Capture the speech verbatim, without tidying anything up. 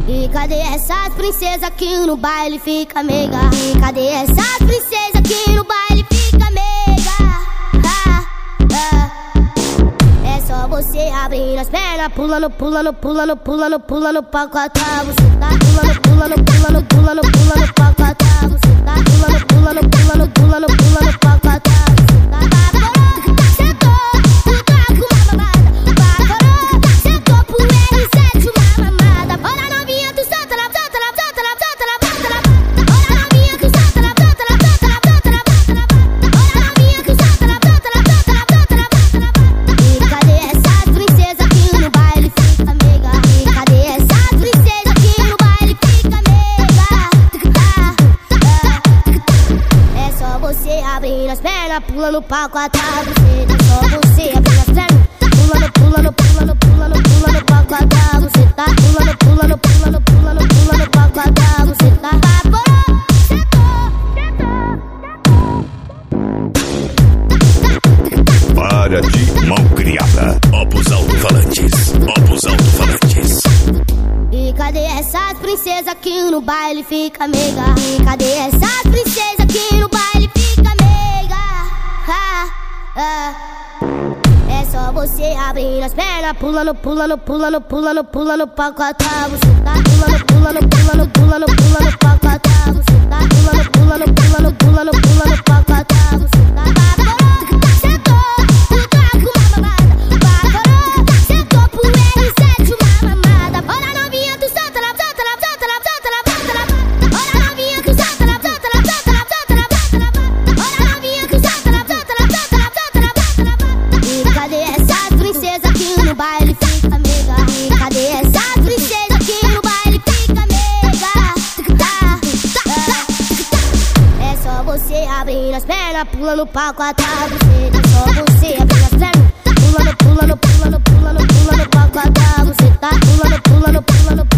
E cadê essas princesas que no baile fica meiga? E cadê essas princesas que no baile fica meiga? Ah, ah. É só você abrindo as pernas, pulando, pulando, pulando, pulando, pulando pra quatro. Você tá pulando, pulando, pulando, pulando, pulando pra quatro. Você tá pulando, pulando, pulando, pulando, pulando pra quatro. Você tá bacorou, sentou, tu tá com uma mamada. Bacorou, sentou pro R sete uma mamada. Olha novinha, tu solta na solta na solta na solta na solta na. Olha novinha, tu solta na solta na solta na solta na solta na. Olha novinha, tu solta na solta na solta na solta na solta na. E cadê essas princesas que no baile fica meiga? E cadê essas princesas que no baile fica meiga? É só você abrindo as pernas, pulando pra quatro. É só você abrindo as pernas, pulando, pulando, pulando, pulando, pulando pra quatro. Você tá pulando, pulando, pulando, pulando, pulando pra quatro. Você tá bacorou, sentou. Para de malcriada. Opus Alto-Falantes. Opus Alto-Falantes. E cadê essas princesas que no baile fica meiga? E cadê essas princesas que no baile fica meiga? Ah, ah. É só você abrindo as pernas, pulando, pulando, pulando, pulando, pulando pra quatro. Você tá pulando, pulando, pulando, pulando, pulando pra quatro. Você tá pulando, pulando, pulando, pulando, pulando pra quatro. Você tá bacorou, sentou, tu tá com uma mamada. Bacorou, sentou pro R sete uma mamada. Olha novinha, tu solta na solta na solta na solta na solta na. Olha novinha, tu solta na solta na solta na solta na solta na. Olha novinha, tu solta na solta na solta na solta na solta na. E cadê essas princesas que no baile fica meiga? E cadê essas princesas que no baile fica meiga? Ah, ah. É só você abrindo as pernas, pulando pra quatro. É só você abrindo as pernas, pulando, pulando, pulando, pulando, pulando pra quatro. Você tá pulando, pulando, pulando, pulando.